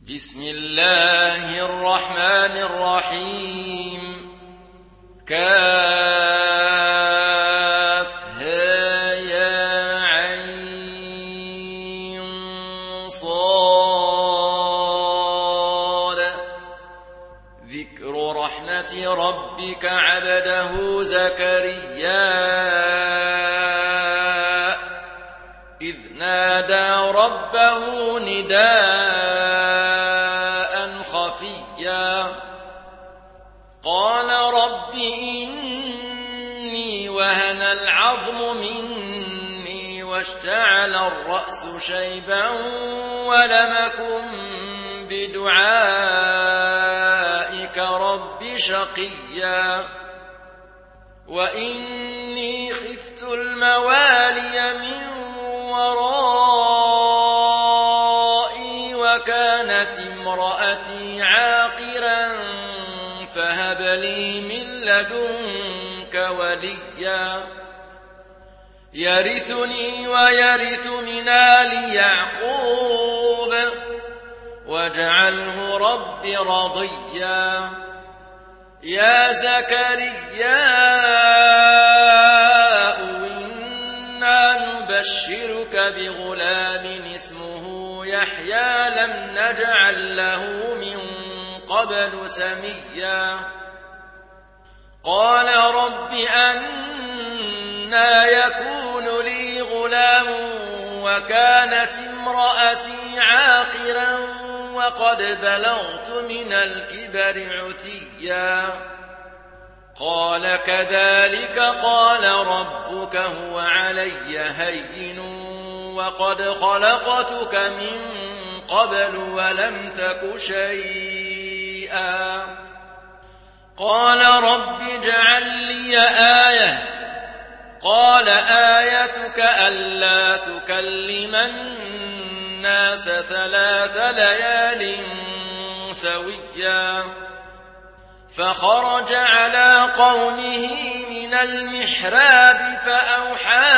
بسم الله الرحمن الرحيم. كافها يا عين صاد. ذكر رحمة ربك عبده زكريا إذ نادى ربه نداء خفيا قال رب إني وهن العظم مني واشتعل الرأس شيبا ولم أكن بدعائك رب شقيا وإني خفت الموالي من ورائي وكانت امرأتي عاقرا فهب لي من لدنك وليا يرثني ويرث من آل يعقوب واجعله رب رضيا. يا زكريا إنا نبشرك بغلام اسمه يحيى لم نجعل له من قبل سميا قال رب أنى يكون لي غلام وكانت امرأتي عاقرا وقد بلغت من الكبر عتيا قال كذلك قال ربك هو علي هين وقد خلقتك من قبل ولم تك شيئا قال رب اجعل لي آية قال آيتك ألا تكلم الناس 3 ليال سويا فخرج على قومه من المحراب فأوحى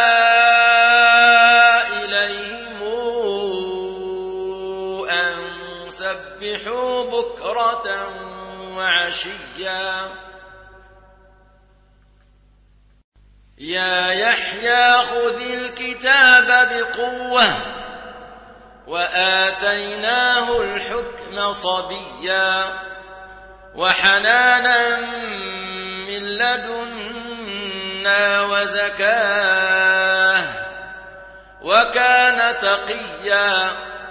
إليهم أن سبحوا بكرة وعشيا يا يحيى خذ الكتاب بقوة وآتيناه الحكم صبيا وحنانا من لدنا وزكاه وكان تقيا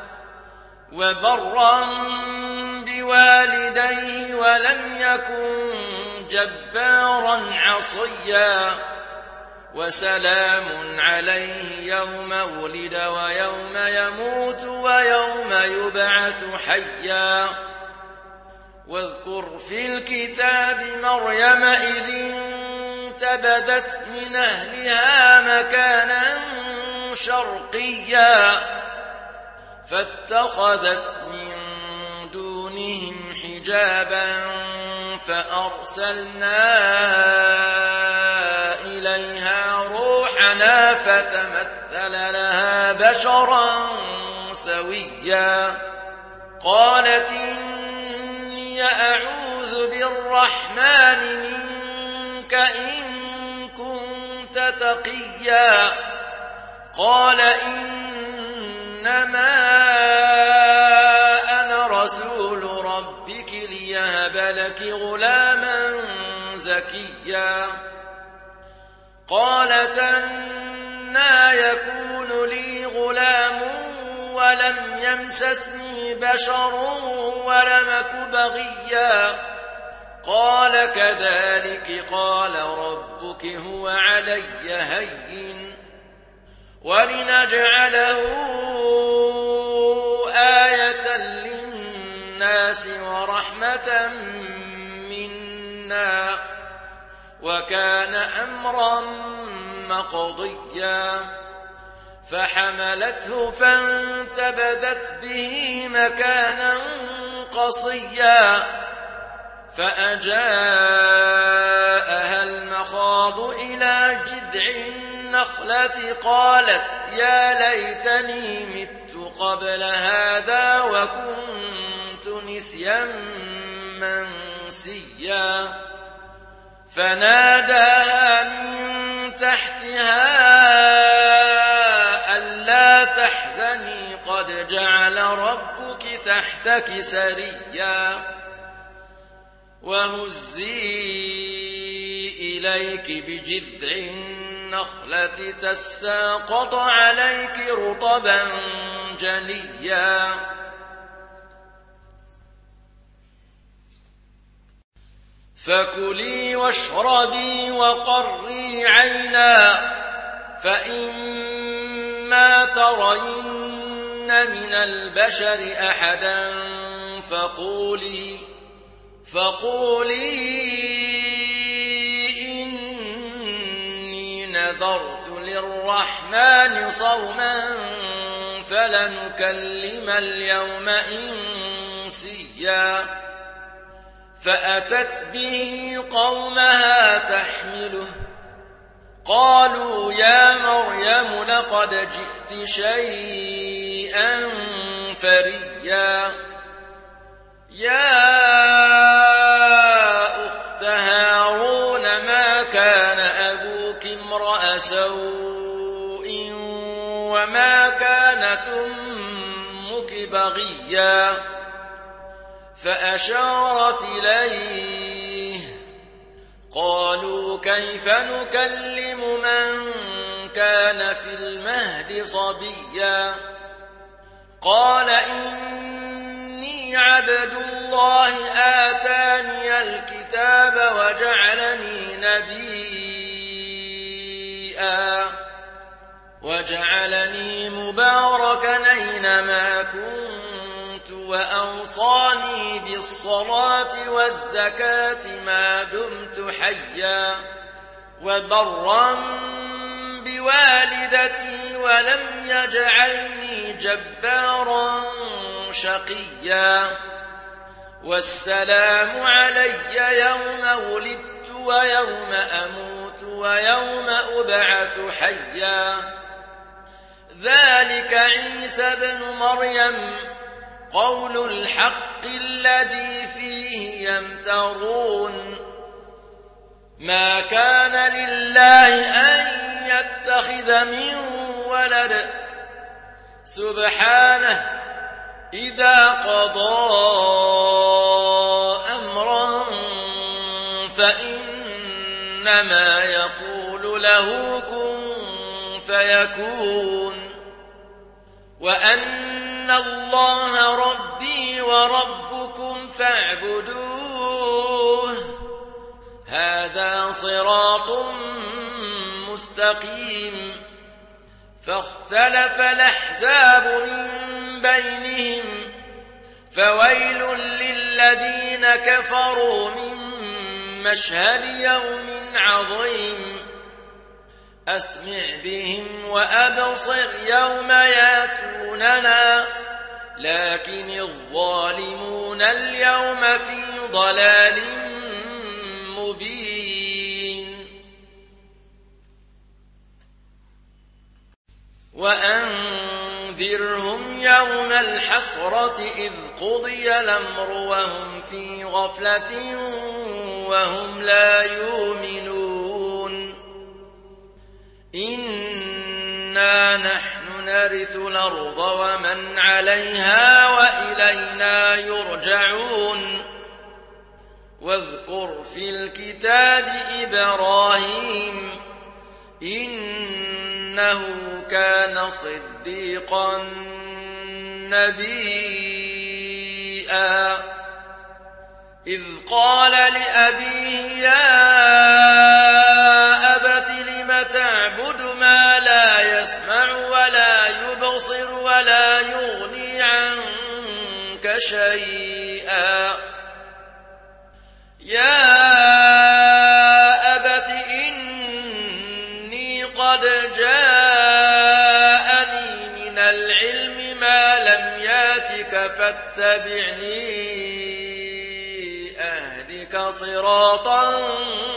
وبرا بوالديه ولم يكن جبارا عصيا وسلام عليه يوم ولد ويوم يموت ويوم يبعث حيا واذكر في الكتاب مريم إذ انتبذت من أهلها مكانا شرقيا فاتخذت من دونهم حجابا فأرسلنا إليها روحنا فتمثل لها بشرا سويا قالت إني أعوذ بالرحمن منك إن كنت تقيا قال إنما أنا رسول ربك ليهب لك غلاما زكيا قالت أنى يكون لي غلام ولم يمسسني بشر ولم أك بغيا قال كذلك قال ربك هو علي هين ولنجعله آية للناس ورحمة منا وكان أمرا مقضيا فحملته فانتبذت به مكانا قصيا فأجاءها المخاض إلى جذع النخلة قالت يا ليتني مت قبل هذا وكنت نسيا منسيا فناداها من تحتها ألا تحزني قد جعل ربك تحتك سريا وهزي إليك بجذع النخلة تساقط عليك رطبا جنيا فكلي واشربي وقري عينا فإما ترين من البشر أحدا فقولي إني نذرت للرحمن صوما فلنكلم اليوم إنسيا فأتت به قومها تحمله قالوا يا مريم لقد جئت شيئا فريا يا أخت هارون ما كان أبوك امرأ سوء وما كانت أمك بغيا فأشارت إليه قالوا كيف نكلم من كان في المهد صبيا قال إني عبد الله آتاني الكتاب وجعلني مباركا أينما كنت وأوصاني بالصلاة والزكاة ما دمت حيا وبرا بوالدتي ولم يجعلني جبارا شقيا والسلام علي يوم ولدت ويوم أموت ويوم أبعث حيا ذلك عيسى بن مريم قول الحق الذي فيه يمترون ما كان لله أن يتخذ من ولد سبحانه إذا قضى أمرا فإنما يقول له كن فيكون وأن الله ربي وربكم فاعبدوه هذا صراط مستقيم فاختلف الأحزاب من بينهم فويل للذين كفروا من مشهد يوم عظيم أسمع بهم وأبصر يوم ياتوننا لكن الظالمون اليوم في ضلال مبين وأنذرهم يوم الحسرة إذ قضي الأمر وهم في غفلة وهم لا يؤمنون إنا نحن نرث الأرض ومن عليها وإلينا يرجعون واذكر في الكتاب إبراهيم إنه كان صديقا نبيا إذ قال لأبيه يا أبت لم تعبد ما لا يسمع ولا يبصر ولا يغني عنك شيئا يا أبت إني قد جاءني من العلم ما لم ياتك فاتبعني أهدك صراطا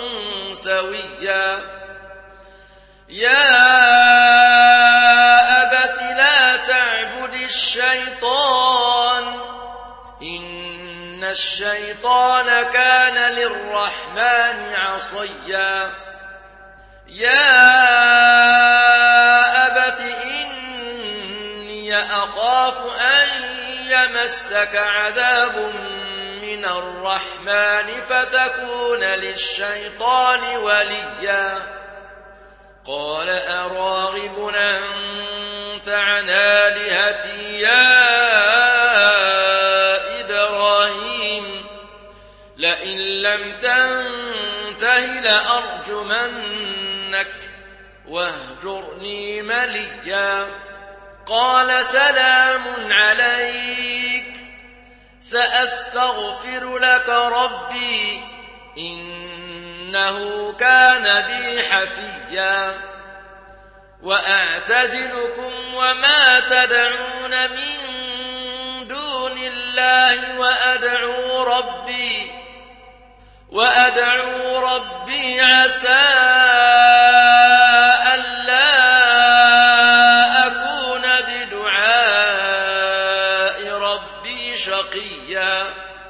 سويا يا أبت لا تعبد الشيطان إن الشيطان كان للرحمن عصيا يا أبت إني أخاف أن يمسك عذاب من الرحمن فتكون للشيطان وليا قال أراغب أنت عن آلهتي يا إبراهيم لئن لم تنته لأرجمنك واهجرني مليا قال سلام عليك سأستغفر لك ربي إنه كان بي حفيا وأعتزلكم وما تدعون من دون الله وأدعو ربي عسى ألا أكون بدعاء ربي شقيا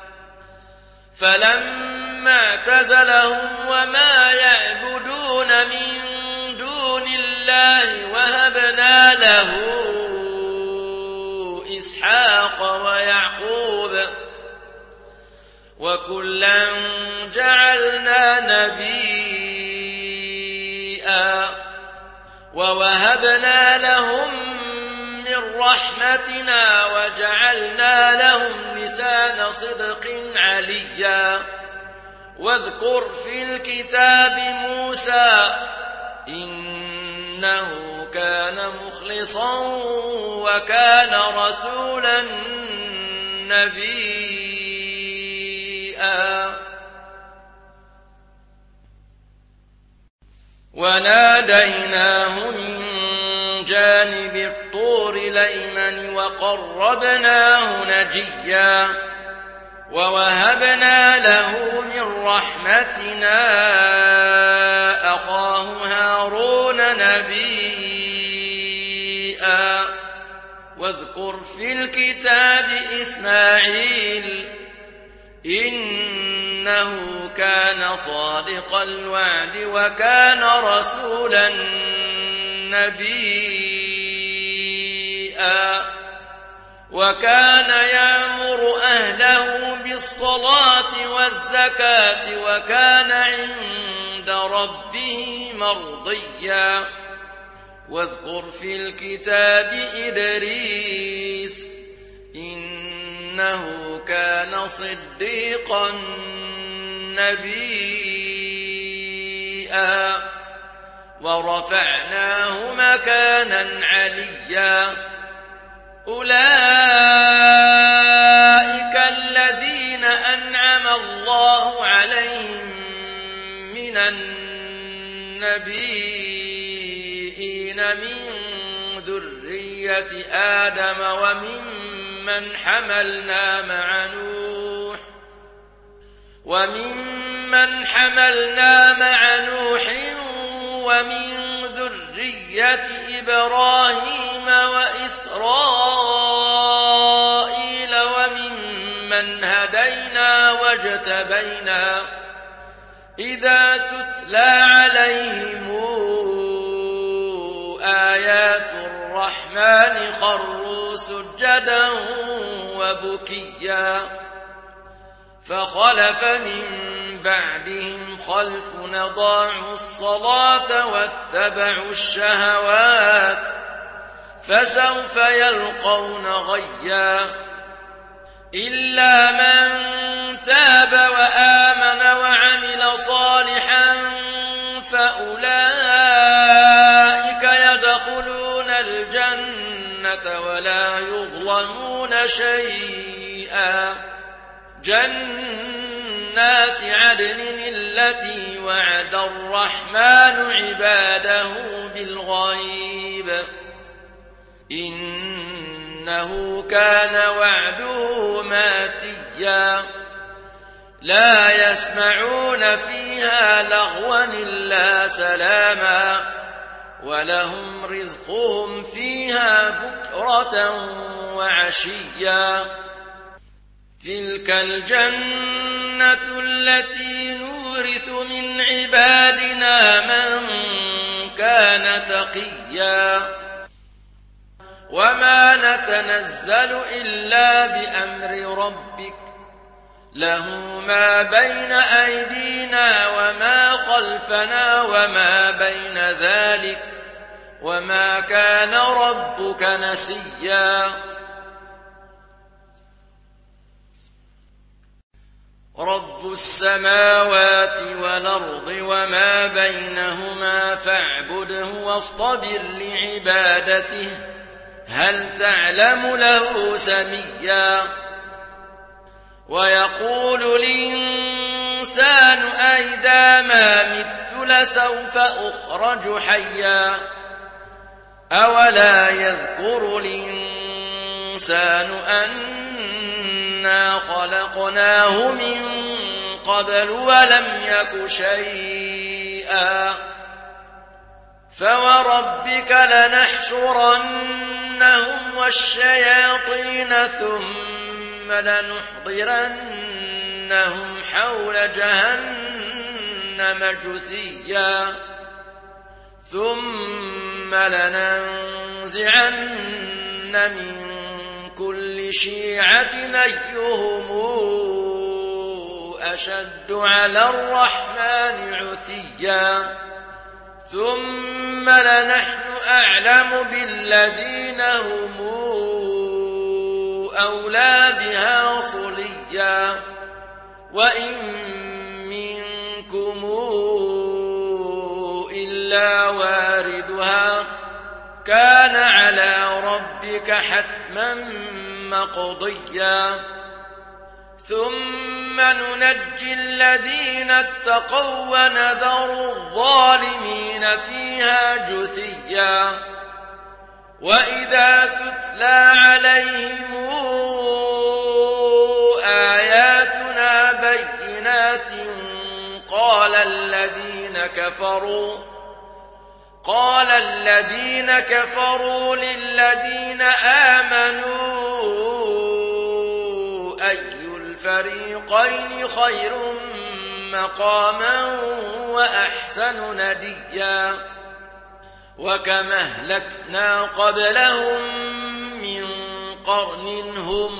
فلما اعتزلهم وما يعبدون من دون الله وهبنا له إسحاق ويعقوب وكلا جعلنا نبيا ووهبنا لهم من رحمتنا وجعلنا لهم لسان صدق عليا واذكر في الكتاب موسى إنه كان مخلصا وكان رسولا نبيا وناديناه من جانب الطور الأيمن وقربناه نجيا ووهبنا له من رحمتنا أخاه هارون نبيا واذكر في الكتاب إسماعيل إنه كان صادق الوعد وكان رسولا نبيا وكان يأمر أهله بالصلاة والزكاة وكان عند ربه مرضيا واذكر في الكتاب إدريس إنه كان صديقا نبيا ورفعناه مكانا عليا أولئك الذين أنعم الله عليهم من النبيين من ذرية آدم وممن حملنا مع نوح ومن ذرية إبراهيم وإسرائيل وممن هدينا واجتبينا إذا تتلى عليهم آيات الرحمن خروا سجدا وبكيا فخلف من بعدهم خلف أضاعوا الصلاة واتبعوا الشهوات فسوف يلقون غيا إلا من تاب وآمن وعمل صالحا فأولئك يدخلون الجنة ولا يظلمون شيئا جنات عدن التي وعد الرحمن عباده بالغيب إنه كان وعده ماتيا لا يسمعون فيها لغوا إلا سلاما ولهم رزقهم فيها بكرة وعشيا تلك الجنة التي نورث من عبادنا من كان تقيا وما نتنزل إلا بأمر ربك له ما بين أيدينا وما خلفنا وما بين ذلك وما كان ربك نسيا رب السماوات والأرض وما بينهما فاعبده واصطبر لعبادته هل تعلم له سميا ويقول الإنسان أئذا ما مت لسوف أخرج حيا أولا يذكر الإنسان أنا خلقناه من قبل ولم يك شيئا فوربك لنحشرنهم والشياطين ثم لنحضرنهم حول جهنم جثيا ثم لننزعن من كل شيعة أيهم أشد على الرحمن عتيا ثم لنحن أعلم بالذين هم أولى بها صليا وإن منكم إلا واردها كان على ربك حتما مقضيا ثم ننجي الذين اتقوا ونذر الظالمين فيها جثيا وإذا تتلى عليهم آياتنا بينات قال الذين كفروا للذين آمنوا أي الفريقين خير مقاما وأحسن نديا وكم أهلكنا قبلهم من قرن هم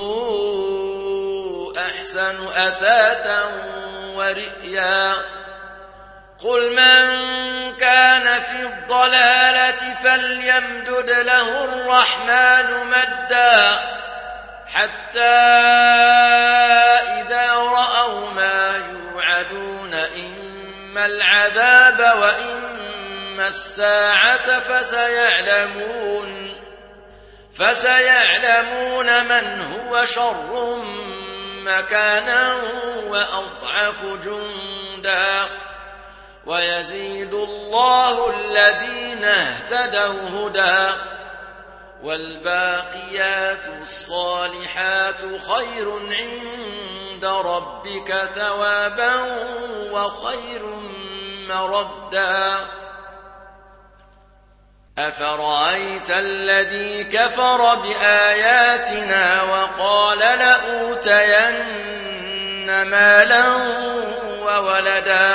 أحسن أثاثا ورئيا قل من كان في الضلالة فليمدد له الرحمن مدا حتى إذا رأوا ما يوعدون إما العذاب وإما الساعة فسيعلمون من هو شر مكانا وأضعف جندا ويزيد الله الذين اهتدوا هدى والباقيات الصالحات خير عند ربك ثوابا وخير مردا أفرأيت الذي كفر بآياتنا وقال لأوتين مالا وولدا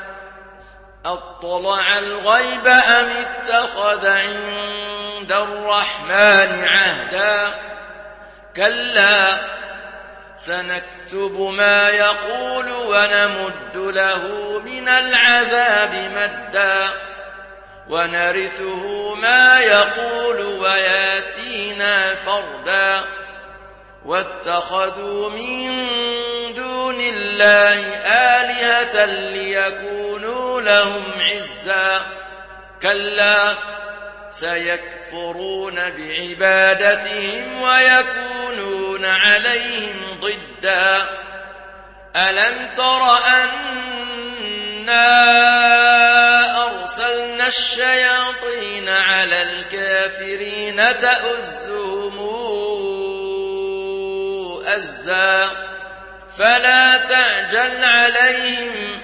أطلع الغيب أم اتخذ عند الرحمن عهدا كلا سنكتب ما يقول ونمد له من العذاب مدا ونرثه ما يقول وياتينا فردا واتخذوا من دون الله آلهة ليكونوا لهم عزا كلا سيكفرون بعبادتهم ويكونون عليهم ضدا ألم تر أنا أرسلنا الشياطين على الكافرين تؤزهم أزا فلا تعجل عليهم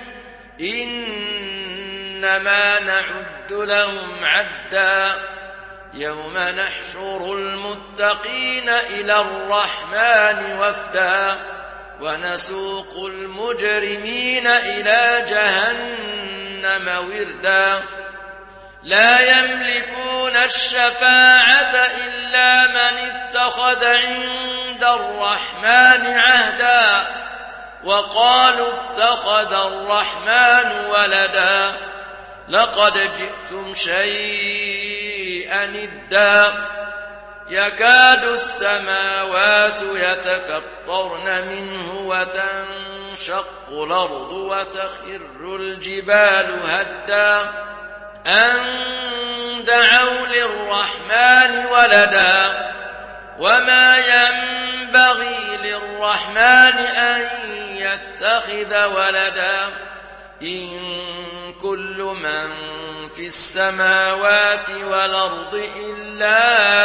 إنما نعد لهم عدا يوم نحشر المتقين إلى الرحمن وفدا ونسوق المجرمين إلى جهنم وردا لا يملكون الشفاعة إلا من اتخذ عند الرحمن عهدا وقالوا اتخذ الرحمن ولدا لقد جئتم شيئا إدا يكاد السماوات يتفطرن منه وتنشق الأرض وتخر الجبال هدا أن دعوا للرحمن ولدا وما ينبغي للرحمن أن يتخذ ولدا إن كل من في السماوات والأرض إلا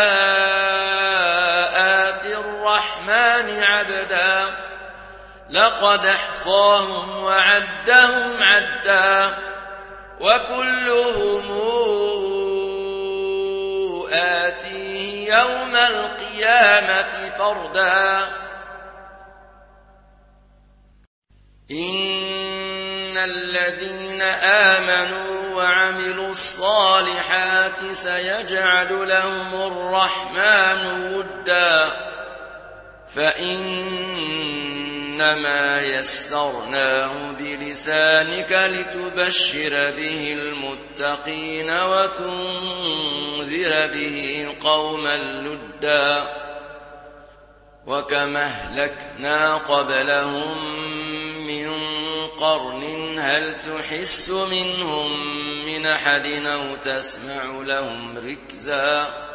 آتي الرحمن عبدا لقد احصاهم وعدهم عدا وكلهم آتيه يوم القيامة فردا إن الذين آمنوا وعملوا الصالحات سيجعل لهم الرحمن ودا فإنما يسرناه بلسانك لتبشر به المتقين وتنذر به قوما لدا وكما أهلكنا قبلهم من قرن هل تحس منهم من أحد أو تسمع لهم ركزا